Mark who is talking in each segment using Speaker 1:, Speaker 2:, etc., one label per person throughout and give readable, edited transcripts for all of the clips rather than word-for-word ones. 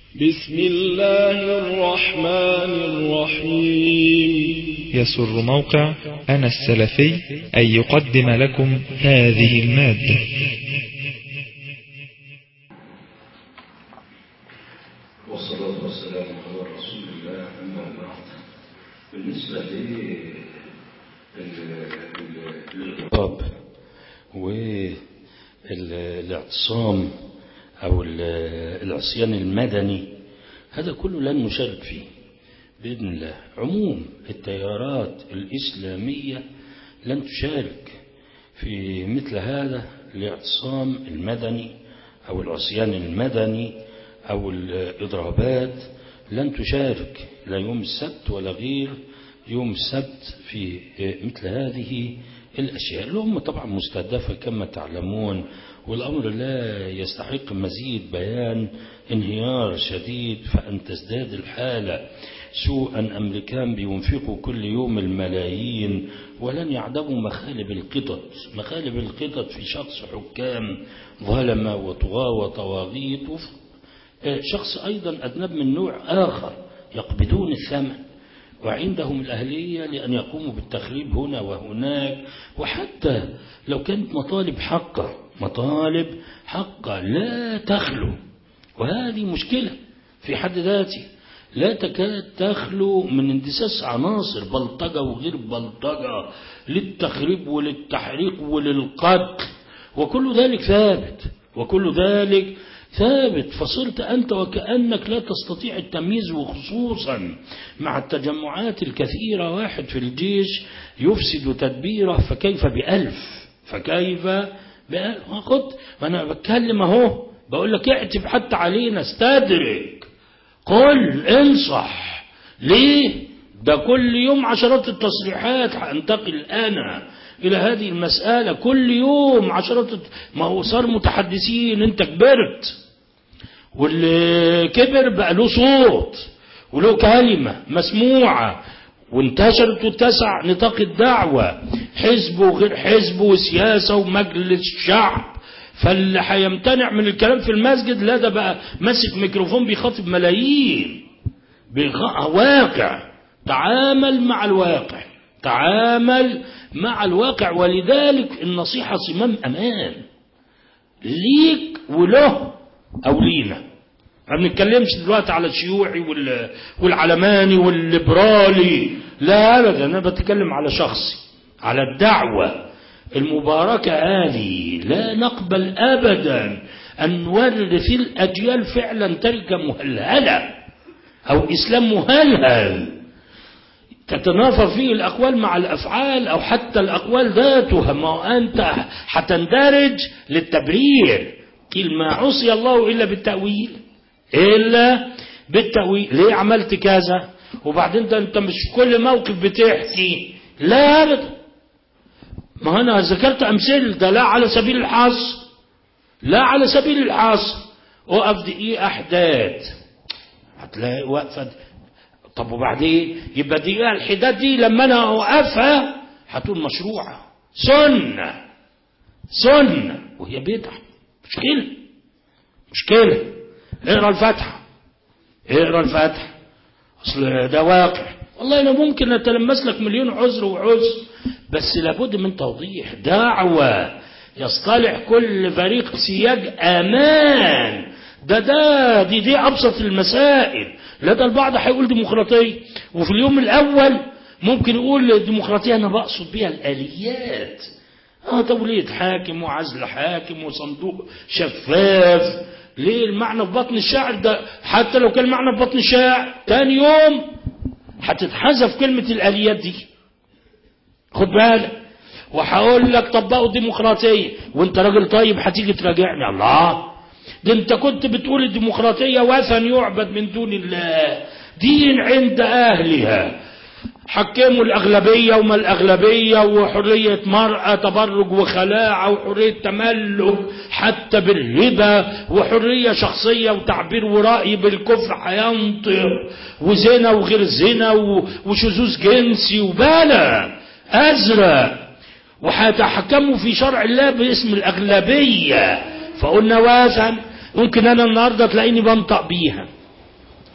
Speaker 1: بسم الله الرحمن الرحيم.
Speaker 2: يسر موقع أنا السلفي أن يقدم لكم هذه المادة.
Speaker 3: والصلاة والسلام على رسول الله. أما بعد، بالنسبة للإضراب والاعتصام أو العصيان المدني، هذا كله لن نشارك فيه بإذن الله. عموم التيارات الإسلامية لن تشارك في مثل هذا الاعتصام المدني أو العصيان المدني أو الإضرابات، لن تشارك لا يوم السبت ولا غير يوم السبت في مثل هذه الأشياء. الأمة طبعا مستهدفة كما تعلمون، والأمر لا يستحق مزيد بيان. انهيار شديد، فأن تزداد الحالة سوءا. أمريكان بينفقوا كل يوم الملايين ولن يعدموا مخالب القطط في شخص حكام ظلمة وطغاة وطواغيت، شخص أيضا أذنب من نوع آخر يقبضون الثمن وعندهم الأهلية لأن يقوموا بالتخريب هنا وهناك. وحتى لو كانت مطالب حقة لا تخلو، وهذه مشكلة في حد ذاته، لا تكاد تخلو من اندساس عناصر بلطجة وغير بلطجة للتخريب وللتحريق وللقتل، وكل ذلك ثابت. فصرت أنت وكأنك لا تستطيع التمييز، وخصوصا مع التجمعات الكثيرة. واحد في الجيش يفسد تدبيره فكيف بألف. أنا بتكلم أهو، بقول لك اعتب حتى علينا، استدرك، قل، انصح. ليه؟ ده كل يوم عشرات التصريحات. هانتقل أنا إلى هذه المسألة. كل يوم عشرات، ما هو صار متحدثين. انت كبرت، واللي كبر بقى له صوت وله كلمة مسموعة، وانتشرت واتسع نطاق الدعوة، حزب وغير حزب وسياسة ومجلس شعب. فاللي هيمتنع من الكلام في المسجد، لا ده بقى ماسك ميكروفون بيخاطب ملايين. واقع. تعامل مع الواقع. ولذلك النصيحة صمام أمان ليك وله أو لينا. ما بنتكلمش دلوقتي على الشيوعي والعلماني والليبرالي، لا أبدا. أنا بتكلم على شخصي، على الدعوة المباركة هذه. لا نقبل أبدا أن نورث الأجيال فعلا تركة مهلهلة أو إسلام مهلهل تتنافر فيه الأقوال مع الأفعال، أو حتى الأقوال ذاتها. ما أنت هتندرج للتبرير. قيل ما عصي الله إلا بالتأويل. ليه عملت كذا؟ وبعدين أنت مش كل موقف بتحكي، لا أبدا. ما أنا ذكرت أمثلة، ده لا على سبيل الحصر. أقف دقيقة أحداث هتلاقي وقفة. طب وبعدين يبقى دقيقة الحداد دي لما أنا أوقفها هتقول مشروعة سنة وهي بدعة. مشكلة. اقرأ الفتح. أصل ده واقع. والله أنا ممكن أتلمس لك مليون عذر، بس لابد من توضيح. دعوة يصطلح كل فريق سياج أمان. دي أبسط المسائل. لا ده البعض هيقول ديمقراطية، وفي اليوم الأول ممكن يقول الديمقراطية أنا بقصد بيها الآليات. توليد حاكم وعزل حاكم وصندوق شفاف. ليه المعنى في بطن الشاعر ده؟ حتى لو كان المعنى في بطن الشاعر، تاني يوم هتتحذف كلمة الآليات دي. خد بالك. وهقول لك طبقوا الديمقراطية، وانت راجل طيب هتيجي تراجعني. الله، ده انت كنت بتقول الديمقراطية وثن يعبد من دون الله، دين عند أهلها، حكموا الأغلبية وما الأغلبية، وحرية مرأة تبرج وخلاعة، وحرية تملك حتى بالهبة، وحرية شخصية وتعبير ورأي بالكفر هينطق، وزنا وغير زنا، وشذوذ جنسي وبلا أزرق، وهيتحكموا في شرع الله باسم الأغلبية. فقلنا وثن. ممكن أنا النهاردة تلاقيني بنطق بيها،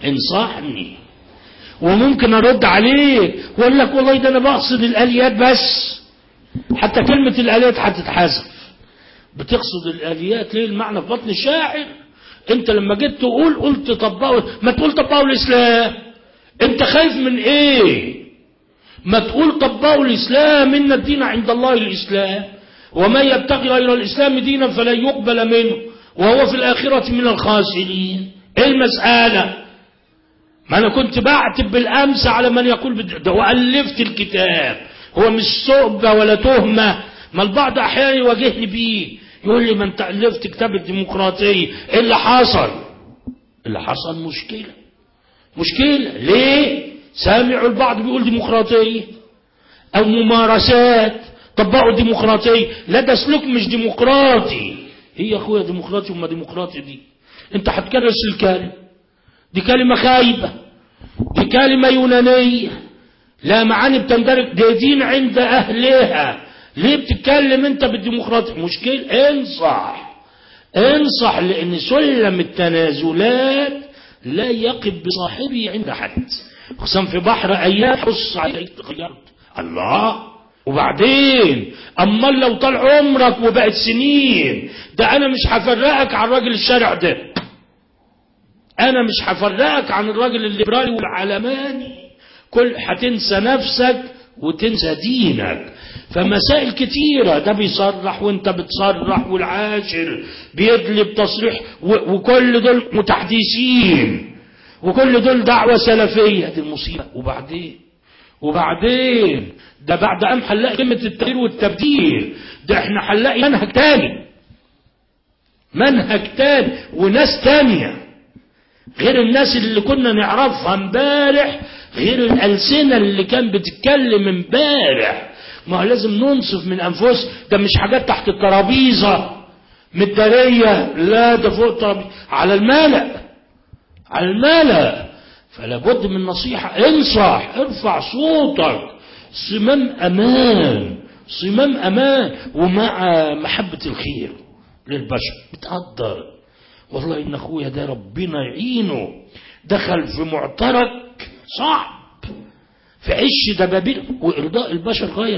Speaker 3: انصحني وممكن ارد عليه واقول لك والله ده انا بقصد الاليات بس. حتى كلمة الاليات هتتحذف. بتقصد الاليات ليه؟ المعنى في بطن الشاعر. انت لما جيت تقول قلت طبقوا، ما تقول طبقوا الاسلام. انت خايف من ايه؟ ما تقول طبقوا الاسلام، ان الدين عند الله الاسلام وما يبتغي غير الاسلام دينا فلن يقبل منه وهو في الاخرة من الخاسرين. ايه المسألة؟ ما انا كنت بعتب بالامس على من يقول ده والفت الكتاب. هو مش صعبة ولا تهمة. ما البعض احيانا يواجهني بيه يقول لي ما انت الفت كتاب الديمقراطية. ايه اللي حصل؟ اللي حصل مشكلة. ليه؟ سامعوا البعض بيقول ديمقراطية او ممارسات. طبقوا ديمقراطية. لا ده سلوك مش ديمقراطي. هي يا اخويا ديمقراطي وما ديمقراطي دي انت هتكرس الكلمة. دي كلمة خايبة، دي كلمة يونانية لا معاني بتندرج، دي دين عند أهلها. ليه بتتكلم انت بالديمقراطية؟ مشكلة. انصح لأن سلم التنازلات لا يقف بصاحبه عند حد، خصوصا في بحر أيام حص عليك تغيرت الله. وبعدين أما لو طال عمرك وبقت سنين، ده أنا مش هفرقك عن راجل الشارع ده، أنا مش هفرقك عن الراجل الليبرالي والعلماني. كل هتنسى نفسك وتنسى دينك. فمسائل كتيرة، ده بيصرح وانت بتصرح والعاشر بيدلب تصريح وكل دول متحدثين وكل دول دعوة سلفية. دي المصيبة. وبعدين ده بعد أم هنلاقي كلمة التغيير والتبديل. ده احنا هنلاقي منهج تاني وناس تانية غير الناس اللي كنا نعرفها امبارح، غير الألسنة اللي كان بتتكلم امبارح. ما هو لازم ننصف من أنفسنا. ده مش حاجات تحت الترابيزة مدارية، لا ده فوق الترابيزة على الملأ. فلا بد من نصيحة. انصح، ارفع صوتك. صمام أمان ومع محبة الخير للبشر. بتقدر والله إن أخويا ده ربنا يعينه دخل في معترك صعب، في عش دبابير، وإرضاء البشر غاية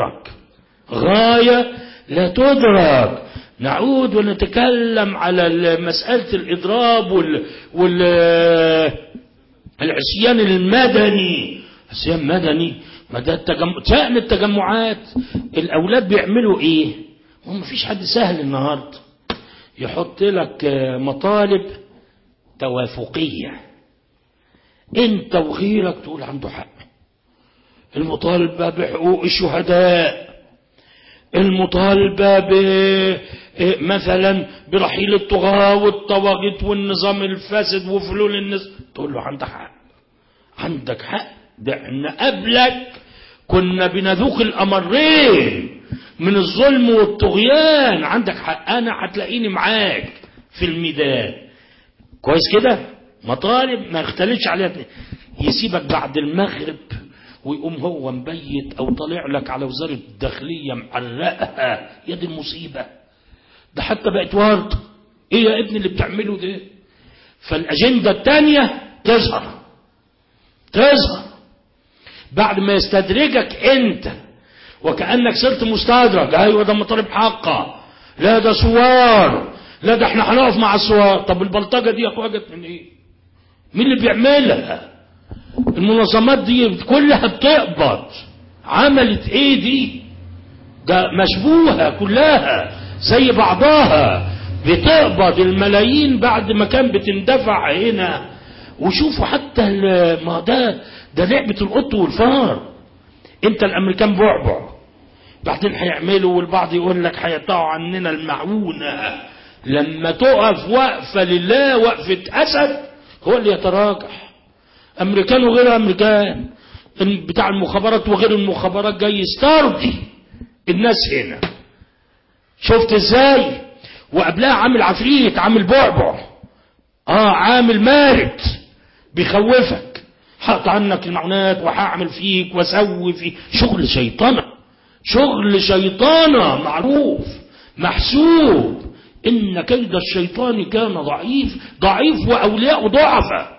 Speaker 3: لا تدرك. نعود ونتكلم على مسألة الإضراب والعصيان المدني. عصيان مدني، ما ده شأن التجمعات. الأولاد بيعملوا إيه؟ هم مفيش حد سهل النهاردة يحط لك مطالب توافقية انت وغيرك تقول عنده حق. المطالبة بحقوق الشهداء، المطالبة مثلا برحيل الطغاة والطواغيت والنظام الفاسد وفلول النظام، تقول له عندك حق. ده احنا قبلك كنا بنذوق الأمرين من الظلم والطغيان. عندك حق، أنا هتلاقيني معاك في الميدان. كويس كده؟ مطالب ما يختلفش عليها. يسيبك بعد المغرب ويقوم هو مبيت أو طالع لك على وزارة الداخلية معلقها. يا دي المصيبة، ده حتى بقت ورد. إيه يا ابني اللي بتعمله ده؟ فالأجندة الثانية تظهر بعد ما يستدرجك أنت وكأنك صرت مستدرج. أيوة ده مطالب حقه، لا ده صور، لا ده احنا هنقف مع الصور. طب البلطجة دي يا اخويا جت من ايه؟ مين اللي بيعملها؟ المنظمات دي كلها بتقبض. عملت ايه دي؟ ده مشبوهة كلها زي بعضها، بتقبض الملايين بعد ما كان بتندفع هنا. وشوفوا حتى ما ده لعبة القط والفار. انت الامريكان بعبع، بعدين هيعملوا والبعض يقول لك هيقطعوا عننا المعونة. لما تقف وقفة لله، وقفة أسد، هو اللي يتراجح. أمريكان وغير أمريكان، بتاع المخابرات وغير المخابرات جاي يسترضي الناس هنا. شفت ازاي؟ وقبلها عامل عفريت، عامل بعبع، عامل مارد بيخوفك، حط عنك المعونات وهعمل فيك واسوي فيك. شغل شيطانة معروف محسوب. إن كيد الشيطان كان ضعيف وأولياء ضعفة.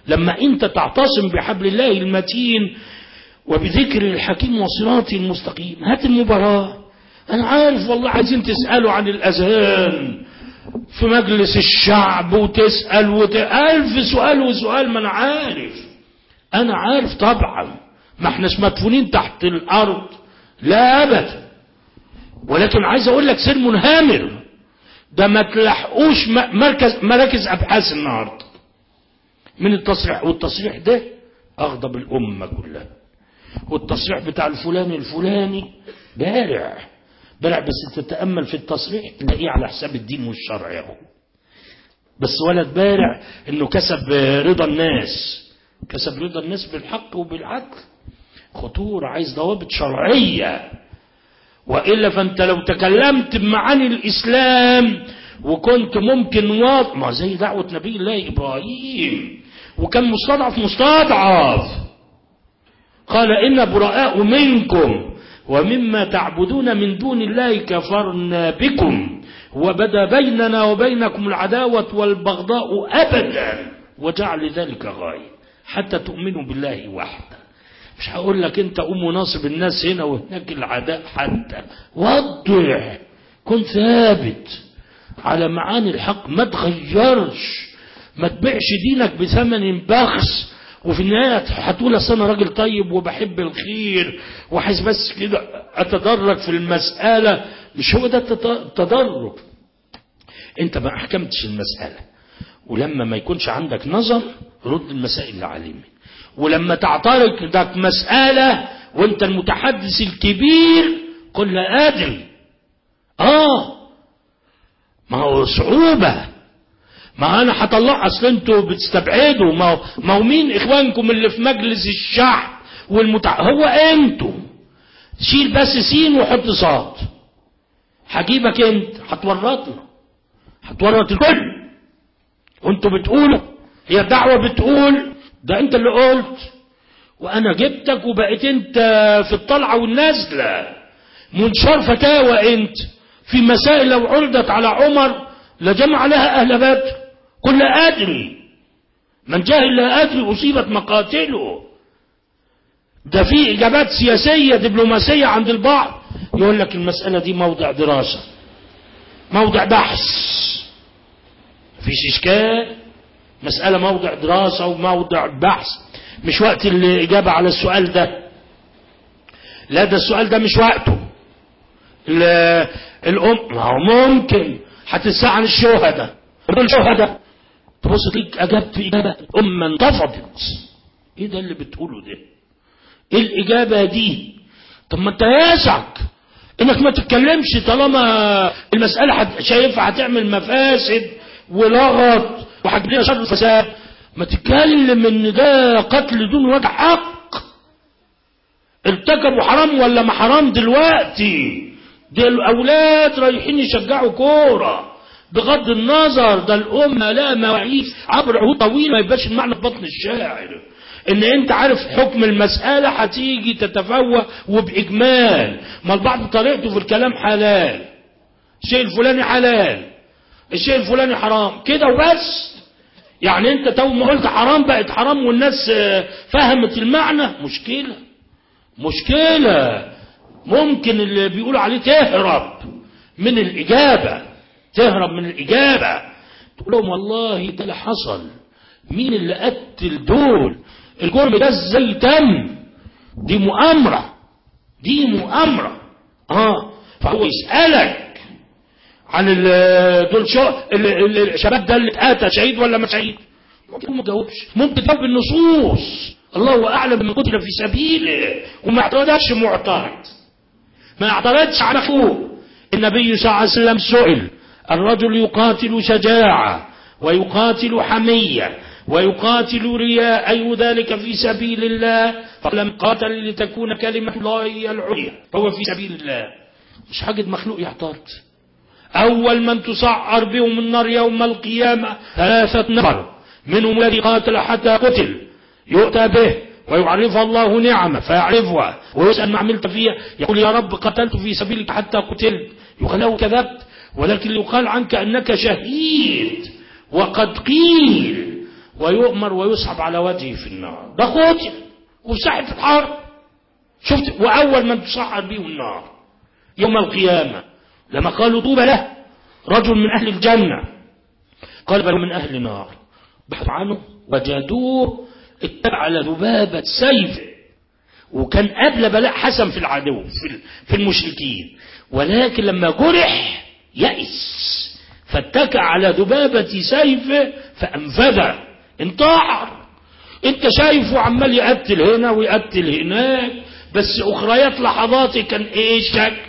Speaker 3: لما انت تعتصم بحبل الله المتين وبذكر الحكيم وصراطه المستقيم. هات المباراة. انا عارف والله عايزين تسألوا عن الاذهان في مجلس الشعب وتسأل ألف سؤال وسؤال. ما انا عارف طبعا، ما احناش مدفونين تحت الارض، لا ابدا. ولكن عايز اقول لك سر منهمر، ده ما تلحقوش مراكز ابحاث النهارده من التصريح، والتصريح ده اغضب الامه كلها. والتصريح بتاع الفلاني بارع بس تتامل في التصريح تلاقيه على حساب الدين والشرع اهو. بس ولد بارع انه كسب رضا الناس بالحق وبالعدل. خطوره، عايز ضوابط شرعيه، وإلا فأنت لو تكلمت بمعاني الإسلام وكنت ممكن ما زي دعوة نبي الله إبراهيم، وكان مستضعف قال إن براء منكم ومما تعبدون من دون الله كفرنا بكم وبدا بيننا وبينكم العداوة والبغضاء أبدا وجعل ذلك غاية حتى تؤمنوا بالله وحده. مش هقول لك انت قوم وناصب الناس هنا وهناك العداء، حتى وضح، كن ثابت على معاني الحق، ما تغيرش، ما تبيعش دينك بثمن بخس وفي النهاية هتقول اصل انا راجل طيب وبحب الخير وحيث بس كده اتدرج في المسألة. مش هو ده التدرج. انت ما احكمتش المسألة، ولما ما يكونش عندك نظر رد المسائل اللي علمك. ولما تعترض لك مسألة وانت المتحدث الكبير قل لا أدري. ما هو صعوبة، ما أنا هطلع. أصل انتوا بتستبعدوا، ما هو مين إخوانكم اللي في مجلس الشعب هو انتوا. شيل بس سين وحط صاد، هجيبك انت، هتورط الكل. وانتوا بتقولوا، هي الدعوة بتقول ده انت اللي قلت، وانا جبتك وبقيت انت في الطلعة والنازلة منشر فتاوى انت في مسائل لو عرضت على عمر لجمع لها اهل بدر. قل لا ادري، من جاهل لا ادري اصيبت مقاتله. ده في اجابات سياسية دبلوماسية عند البعض يقول لك المسألة دي موضع دراسة، موضع بحث، مفيش اشكال، مسألة موضع دراسة وموضع بحث، مش وقت الإجابة على السؤال ده. لا، ده السؤال ده مش وقته. ما هو ممكن هتسأل عن الشهداء، تبص تليك أجابت إجابة الأمة انتفضت. إيه ده اللي بتقوله ده؟ إيه الإجابة دي؟ طب ما أنت يسعك إنك ما تتكلمش طالما المسألة شايفها هتعمل مفاسد ولغط وحاجة شر الفساد. ما تتكلم ان ده قتل دون وجه حق، ارتكبوا حرام ولا ما حرام دلوقتي. ده الاولاد رايحين يشجعوا كورة بغض النظر، ده الامة لا مواعيد عبر عهود طويلة. ما يبقاش المعنى في بطن الشاعر ان انت عارف حكم المسألة هتيجي تتفوه وباجمال. ما البعض طريقته في الكلام حلال، الشيء الفلاني حلال، الشيء الفلاني حرام كده وبس. يعني انت تو ما قلت حرام بقت حرام والناس فهمت المعنى. مشكلة. ممكن اللي بيقولوا عليه تهرب من الإجابة، تقول لهم والله ده اللي حصل. مين اللي قتل دول؟ الجرم ده ازاي تم؟ دي مؤامرة. فهو يسألك عن دول الشباب ده اللي اتقتل شهيد ولا ما شهيد؟ ممكن ما تجاوبش، ممكن تجاوب بالنصوص. الله اعلم من قتل في سبيله، وما اعترضش ما اعترضش على اخوه. النبي صلى الله عليه وسلم سئل: الرجل يقاتل شجاعة ويقاتل حمية ويقاتل رياء، أي ذلك في سبيل الله؟ فلم قاتل لتكون كلمة الله هي العليا فهو في سبيل الله. مش حاجة مخلوق يعترض. أول من تسعر بهم النار يوم القيامة 3 نفر، منهم الذي قاتل حتى قتل، يؤتى به ويعرف الله نعمة فيعرفها ويسأل ما عملت فيها، يقول يا رب قتلت في سبيلك حتى قتلت، يقال له كذبت، ولكن يقال عنك أنك شهيد. وقد قيل ويؤمر ويسحب على وجهه في النار. ده قتل وفي ساحة الحرب. شفت؟ وأول من تسعر به النار يوم القيامة لما قالوا طوبى له رجل من أهل الجنة، قال بل من أهل النار. بحثوا عنه وجدوه اتبع على ذبابة سيف، وكان قبل بلاء حسن في العدو في المشركين، ولكن لما جرح يأس فاتكى على ذبابة سيفه فأنفذه انتحر. انت شايفه عمال يقتل هنا ويقتل هناك، بس أخريات لحظاته كان ايه شك.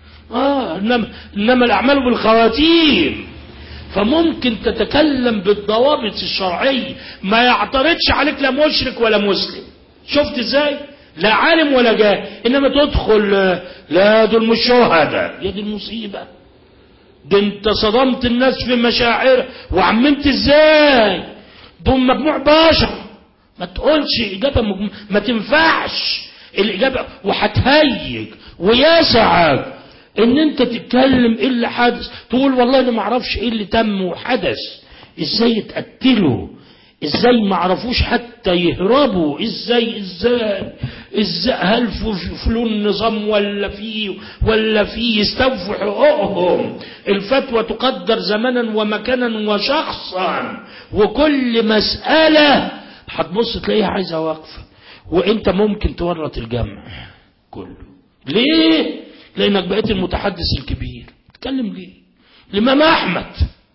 Speaker 3: إنما الأعمال بالخواتيم. فممكن تتكلم بالضوابط الشرعية ما يعترضش عليك لا مشرك ولا مسلم. شفت ازاي؟ لا عالم ولا جاهل، انما تدخل لا دول مش شهداء. يا دي المصيبة، ده انت صدمت الناس في مشاعر وعممت ازاي. دول مجموع بشر. ما تقولش اجابة ما تنفعش الاجابة، وهتهيج ويسعك ان انت تتكلم ايه اللي حدث، تقول والله انا ما اعرفش ايه اللي تم وحدث، ازاي يتقتلوا، ازاي ما عرفوش حتى يهربوا، ازاي هل فلون النظام ولا في يستوفوا حقوقهم. الفتوى تقدر زمنا ومكانا وشخصا، وكل مسألة هتبص تلاقيها عايزة وقفة، وانت ممكن تورط الجمع كله. ليه؟ لانك بقيت المتحدث الكبير. تتكلم ليه؟ الامام احمد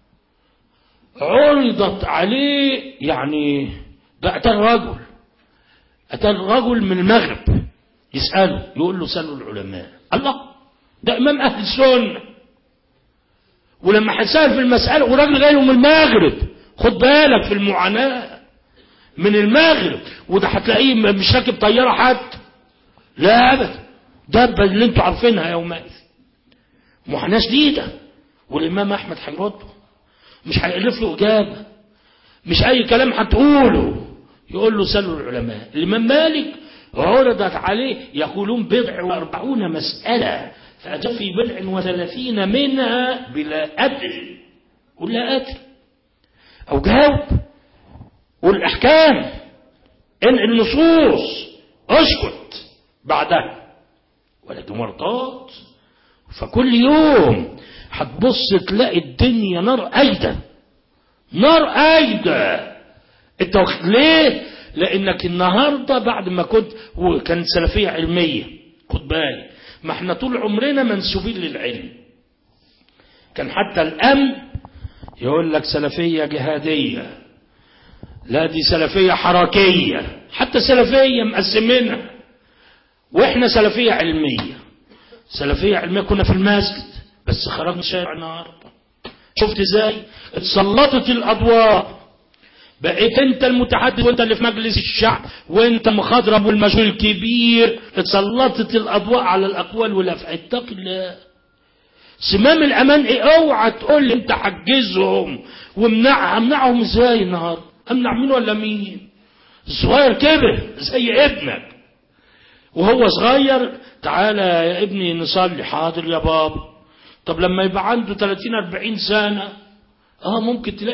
Speaker 3: عرضت عليه، يعني ده اتى الرجل من المغرب يسأله، يقول له سألوا العلماء. الله، ده امام اهل السنة، ولما هيسأل في المسألة وراجل جاي له من المغرب، خد بالك في المعاناة من المغرب، وده هتلاقيه مش راكب طيارة حتى، لا ابدا، دبة اللي انتوا عارفينها يومئذ، معاناة شديدة. والامام احمد هيرده، مش هيألف له اجابة، مش اي كلام هتقوله، يقول له سألوا العلماء. الامام مالك عرضت عليه يقولون 40 مسألة، فأجاب في 30 منها بلا أدري، قل لا أدري، أو جاوب، والأحكام انقل النصوص، اسكت بعدها، ولكن مرضات. فكل يوم هتبص تلاقي الدنيا نار أيدة، نار أيدة. انت ليه؟ لانك النهاردة بعد ما كانت سلفية علمية، خد بالك، ما احنا طول عمرنا منسوبين للعلم. كان حتى الامن يقول لك سلفية جهادية، لا دي سلفية حركية، حتى سلفية مقسمينها، واحنا سلفية علمية. سلفية علمية كنا في المسجد، بس خرجنا شارع النهارده. شفت ازاي اتسلطت الاضواء، بقيت انت المتحدث وانت اللي في مجلس الشعب وانت مخضرم والمجهول الكبير. اتسلطت الاضواء على الاقوال والافعال. اتق الله. سمام الامان ايه؟ اوعى تقول لي انت حجزهم امنعهم ازاي النهارده؟ امنع مين ولا مين؟ الصغير كبر زي ابنك وهو صغير، تعالى يا ابني نصلي، حاضر يا بابا. طب لما يبقى عنده 30-40 سنة ممكن تلاقي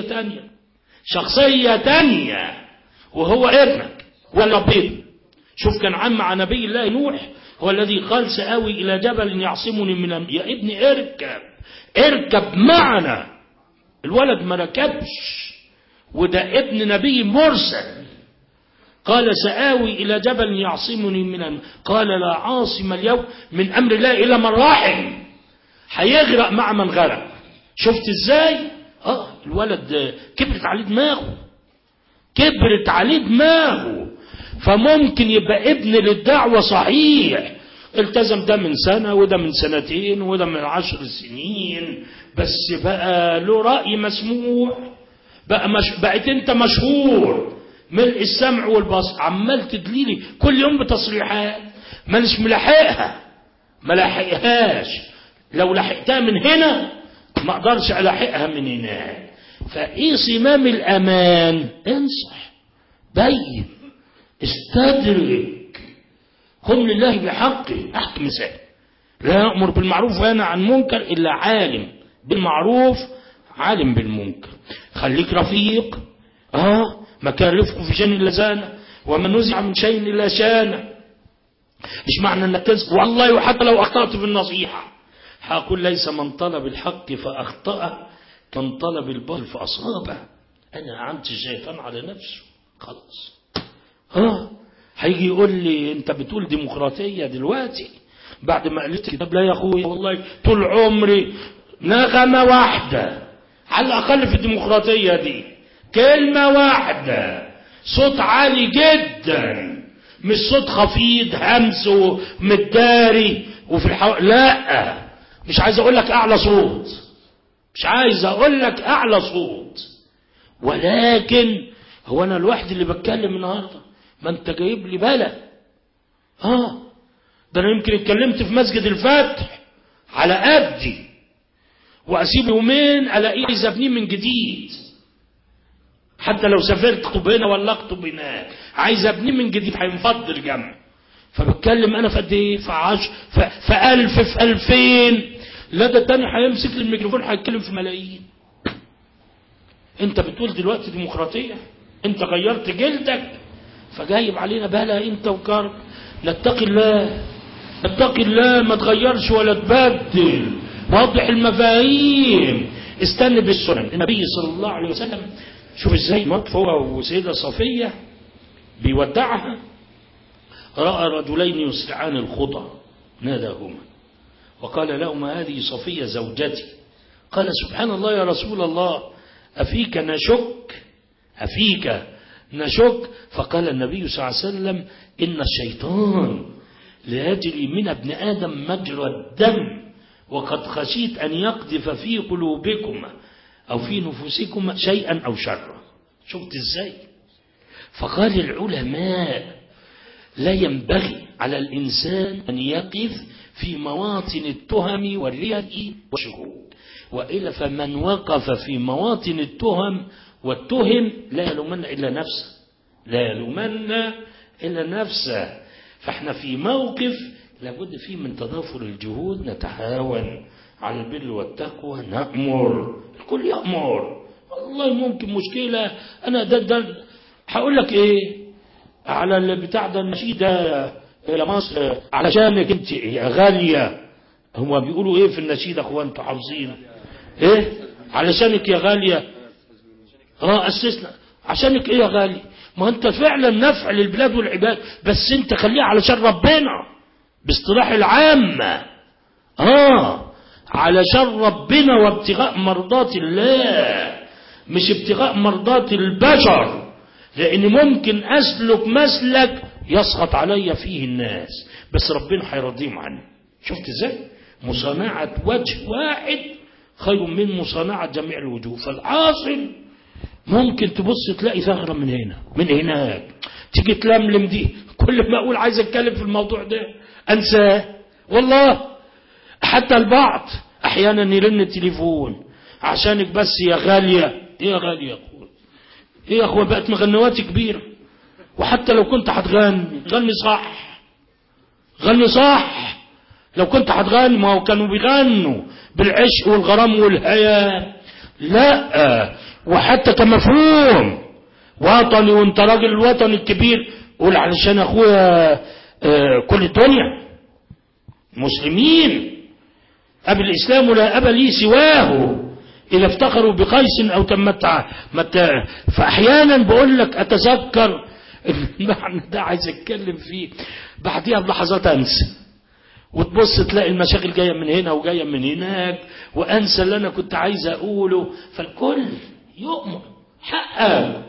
Speaker 3: شخصية تانية وهو ابنك ولا بيت. شوف كان عم مع نبي الله نوح، هو الذي قال سآوي إلى جبل يعصمني من يا ابني اركب معنا. الولد ما ركبش، وده ابن نبي مرسل. قال سآوي إلى جبل يعصمني من قال لا عاصم اليوم من أمر الله إلا من رحم. هيغرق مع من غرق. شفت ازاي؟ الولد كبرت عليه دماغه. فممكن يبقى ابن للدعوة صحيح، التزم ده من سنة وده من 2 وده من 10 سنين، بس بقى له رأي مسموع، بقت انت مشهور ملء السمع والبصر، عمال تدليلي كل يوم بتصريحات مالش ملاحقهاش. لو لحقتها من هنا ما اقدرش الحقها من هنا. فايه صمام الامان؟ انصح، بين، استدرك، قم لله بحقه، احكم مثال. لا يأمر بالمعروف وينهى عن المنكر الا عالم بالمعروف عالم بالمنكر. خليك رفيق، ما كان رفق في شيء إلا زانه، وما نزع من شيء إلا شانه. مش معنى أنك تنسى والله، وحتى لو أخطأت في النصيحة هقول ليس من طلب الحق فأخطأ كان طلب الباطل فأصابه. أنا أعنت الشيطان على نفسه خلاص. هيجي يقول لي أنت بتقول ديمقراطية دلوقتي بعد ما قلت كتاب؟ لا يا أخوي والله طول عمري نغمة واحدة على الأقل في الديمقراطية دي، كلمة واحدة، صوت عالي جدا، مش صوت خفيض همس ومداري وفي لا، مش عايز أقول لك أعلى صوت، مش عايز أقول لك أعلى صوت، ولكن هو أنا الواحد اللي بتكلم النهاردة؟ ما أنت جايب لي بلا. ده أنا يمكن اتكلمت في مسجد الفتح على قدي، وأسيب يومين ألاقيه عايز أبنيه من جديد، حتى لو سافرت اخطب هنا ولا اخطب هناك عايز ابنيه من جديد هينفض الجمع. فبتكلم انا في قد ايه؟ في 1000 في 2000. لا ده التاني هيمسك الميكروفون هيتكلم في ملايين. انت بتقول دلوقتي ديمقراطيه؟ انت غيرت جلدك فجايب علينا بلا انت وكرب. نتقي الله، نتقي الله، ما تغيرش ولا تبدل، وضح المفاهيم، استنى بالسنن. النبي صلى الله عليه وسلم شوف ازاي موقف هو وسيدة صفية بيودعها، رأى رجلين يسرعان الخطى ناداهما وقال لهما هذه صفية زوجتي. قال سبحان الله يا رسول الله، أفيك نشك؟ أفيك نشك؟ فقال النبي صلى الله عليه وسلم إن الشيطان ليجري من ابن آدم مجرى الدم، وقد خشيت أن يقذف في قلوبكما أو في نفوسكم شيئا أو شرا. شفت إزاي؟ فقال العلماء لا ينبغي على الإنسان أن يقف في مواطن التهم والرياء والشكوك، وإلا فمن وقف في مواطن التهم والتهم لا يلومن إلا نفسه، لا يلومن إلا نفسه. فاحنا في موقف لابد فيه من تضافر الجهود، نتعاون على البر والتقوى، نأمر، الكل يأمر. والله ممكن مشكلة أنا ده هقول لك إيه على البتاع ده النشيدة إلى مصر علشانك أنت يا غالية. هما بيقولوا إيه في النشيدة أخوان أنتوا حافظين إيه؟ علشانك يا غالية. أسسنا عشانك إيه يا غالي؟ ما أنت فعلا نفع للبلاد والعباد، بس أنت خليها علشان ربنا باصطلاح العامة. علشان ربنا وابتغاء مرضات الله، مش ابتغاء مرضات البشر، لأن ممكن أسلك مسلك يسخط علي فيه الناس بس ربنا هيرضيهم عني. شفت ازاي؟ مصانعة وجه واحد خير من مصانعة جميع الوجوه. فالعاصل ممكن تبص تلاقي ثغرة من هنا من هناك، تيجي تلملم دي، كل ما أقول عايز أتكلم في الموضوع ده أنساه. والله حتى البعض أحيانا يرن التليفون عشانك بس يا غالية. إيه يا غالية يا أخوة؟ إيه يا أخوة؟ بقت مغنواتي كبيرة، وحتى لو كنت هتغني غني صح، غني صح. لو كنت هتغني ما هو كانوا بيغنوا بالعشق والغرام والهيام. لا، وحتى كمفهوم وطني، وانت راجل الوطن الكبير قول علشان اخويا كل الدنيا مسلمين، أبي الإسلام لا أبا لي سواه إذا افتخروا بقيس أو تمتع. فأحيانا بقول لك أتذكر المعنى ده عايز أتكلم فيه، بعديها بلحظات أنسى، وتبص تلاقي المشاغل جاية من هنا وجاية من هناك، وأنسى اللي أنا كنت عايز أقوله. فالكل يؤمر حقك،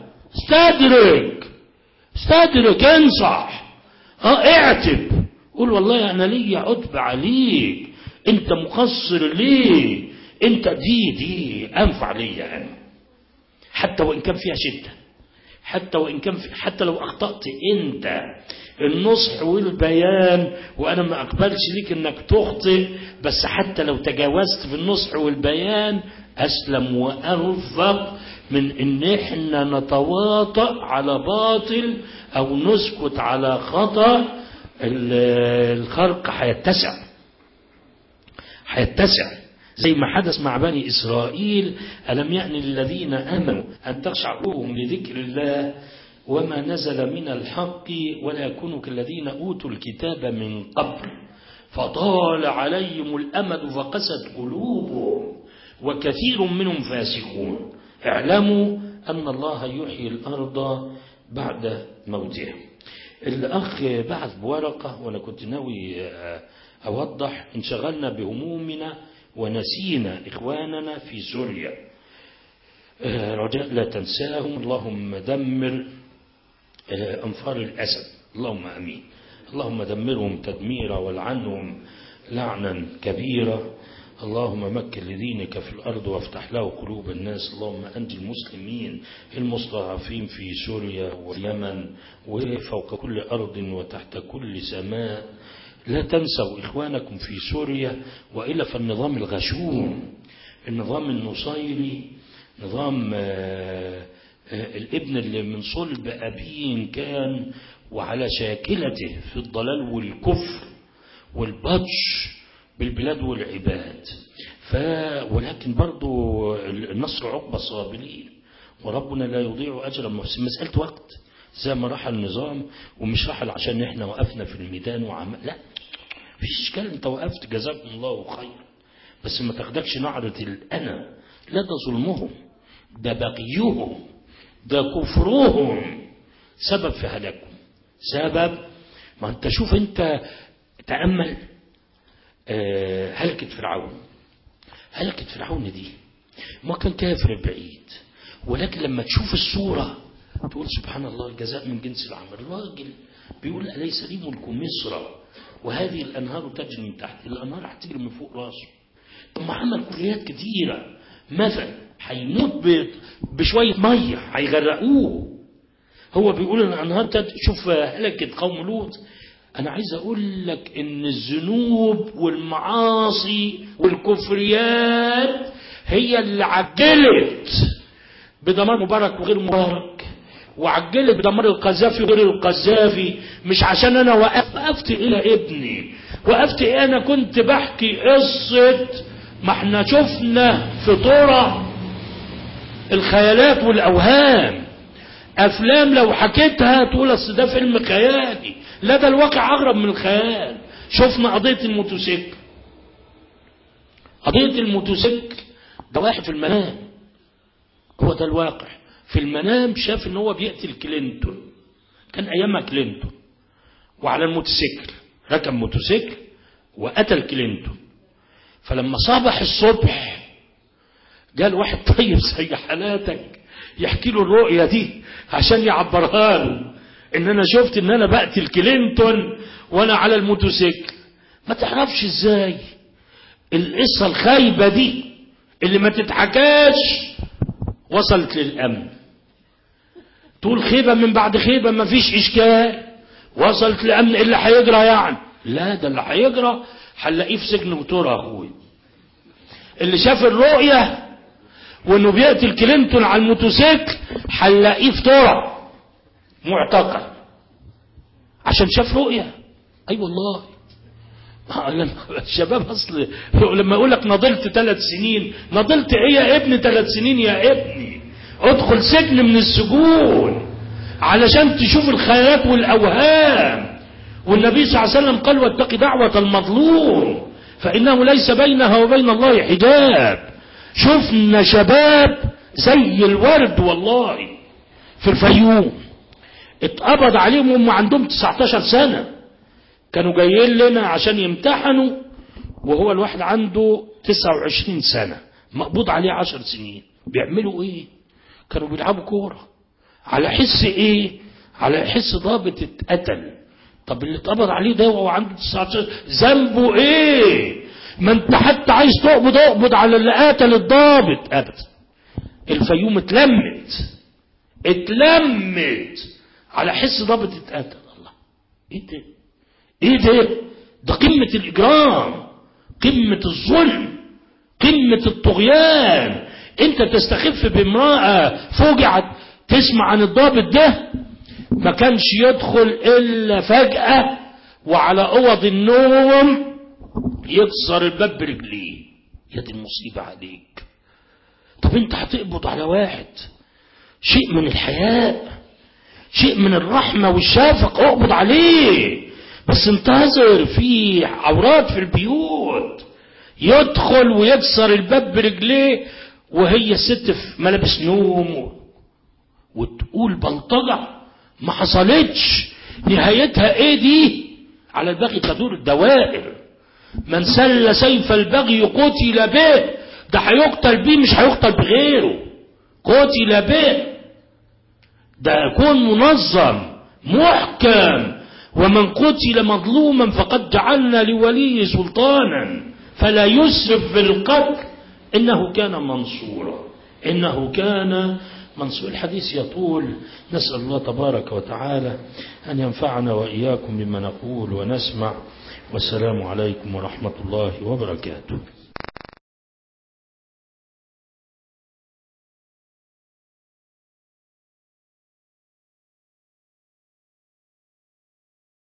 Speaker 3: استدرك انصح، اعتب، قول والله أنا لي عتب عليك، أنت مقصر ليه، أنت دي أنفع لي أنا، حتى وإن كان فيها شدة، حتى وإن كان حتى لو أخطأت أنت. النصح والبيان، وأنا ما أقبلش ليك أنك تخطئ، بس حتى لو تجاوزت في النصح والبيان أسلم وأرفق من إن إحنا نتواطأ على باطل أو نسكت على خطأ. الخرق هيتسع، زي ما حدث مع بني إسرائيل. ألم يأن للذين آمنوا أن تخشع قلوبهم لذكر الله وما نزل من الحق ولا يكونوا كالذين أوتوا الكتاب من قبل فطال عليهم الأمد فقست قلوبهم وكثير منهم فاسقون. اعلموا أن الله يحيي الأرض بعد موتها. الأخ بعث بورقة وأنا كنت ناوي أوضح. انشغلنا بهمومنا ونسينا إخواننا في سوريا، رجاء لا تنساهم. اللهم دمر أنفار الأسد، اللهم أمين. اللهم دمرهم تدميرا والعنهم لعنا كبيرا. اللهم مكن لدينك في الأرض وافتح له قلوب الناس. اللهم أنج المسلمين المستضعفين في سوريا واليمن وفوق كل أرض وتحت كل سماء. لا تنسوا إخوانكم في سوريا، وإلا فالنظام الغشوم، النظام النصيري، نظام الابن اللي من صلب أبيه كان وعلى شاكلته في الضلال والكفر والبطش بالبلاد والعباد. ولكن برضو النصر عقب الصابرين وربنا لا يضيع أجر المحسنين. مسألة وقت، زي ما راح النظام ومش راح عشان احنا وقفنا في الميدان لا فيش اشكال، انت وقفت جزاكم الله خير، بس ما تاخدكش نعرة الأنا. لا ده ظلمهم، ده بغيهم، ده كفرهم سبب في هلاكهم. سبب، ما انت شوف، انت تأمل هلكة فرعون. هلكة فرعون دي ما كان كافر بعيد، ولكن لما تشوف الصورة تقول سبحان الله، الجزاء من جنس العمل. الراجل بيقول أليس لي ملك مصر وهذه الأنهار تجري من تحت. الأنهار هتجري من فوق راسه. طب ما عمل كليات كتيرة، مثلا هيموت بشوية مية هيغرقوه. هو بيقول الأنهار شوف هلكة قوم لوط. أنا عايز أقول لك إن الذنوب والمعاصي والكفريات هي اللي عجلت بدمار مبارك وغير مبارك، وعجلت بدمار القذافي وغير القذافي. مش عشان أنا وقفت إلى ابني، وقفت إيه، أنا كنت بحكي قصة. ما احنا شفنا في طرة الخيالات والأوهام أفلام لو حكيتها تقول أصل ده فيلم خيالي. لا، ده الواقع أغرب من الخيال. شفنا قضية الموتوسيكل. قضية الموتوسيكل ده واحد في المنام، هو ده الواقع. في المنام شاف ان هو بيقتل كلينتون، كان ايامها كلينتون، وعلى الموتوسيكل ركب موتوسيكل وقتل كلينتون. فلما صبح الصبح جاء واحد طيب زي حالاتك يحكي له الرؤية دي عشان يعبرها له، ان انا شفت ان انا بقتل كلينتون وانا على الموتوسيكل. ما تعرفش ازاي القصة الخايبة دي اللي ما تتحكاش وصلت للأمن. تقول خيبة من بعد خيبة، ما فيش إشكال، وصلت للأمن. اللي هيجرى يعني لا، ده اللي هيجرى هنلاقيه في سجن وتورة أخوي. اللي شاف الرؤية وانه بيقتل كلينتون على الموتوسيكل هنلاقيه في تورة معتقل عشان شاف رؤية. أي والله الشباب اصل لما يقول لك نضلت 3 سنين، نضلت ايه يا ابني 3 سنين يا ابني؟ ادخل سجن من السجون علشان تشوف الخيالات والاوهام. والنبي صلى الله عليه وسلم قال واتق دعوة المظلوم فانه ليس بينها وبين الله حجاب. شفنا شباب زي الورد والله في الفيوم اتقبض عليهم وهم عندهم 19 سنة، كانوا جايين لنا عشان يمتحنوا، وهو الواحد عنده 29 سنة مقبوض عليه 10 سنين. بيعملوا ايه؟ كانوا بيلعبوا كورة. على حس ايه؟ على حس ضابط اتقتل. طب اللي اتقبض عليه ده وهو عنده 19 ذنبه ايه؟ ما انت حتى عايز اقبض على اللي قتل الضابط ابدا. الفيوم اتلمت على حس ضابط اتقتل. الله، ايه ده؟ ايه ده؟ ده قمة الإجرام، قمة الظلم، قمة الطغيان. انت تستخف بامرأة فوجعت تسمع عن الضابط ده، ما كانش يدخل الا فجأة وعلى اوض النوم يكسر الباب برجليه يا دي المصيبة عليك. طب انت هتقبض على واحد، شيء من الحياء، شيء من الرحمة والشفقة، اقبض عليه، بس انتظر في عورات في البيوت، يدخل ويكسر الباب برجليه وهي الست في ملابس نوم وتقول بلطجة ما حصلتش، نهايتها ايه دي؟ على البغي تدور الدوائر. من سل سيف البغي قتل به، ده هيقتل بيه مش هيقتل بغيره، قتل به. ده يكون منظم محكم. ومن قتل مظلوما فقد جعلنا لولي سلطانا فلا يسرف في القتل إنه كان منصورا، إنه كان منصور. الحديث يطول، نسأل الله تبارك وتعالى أن ينفعنا وإياكم بما نقول ونسمع. والسلام عليكم ورحمة الله وبركاته.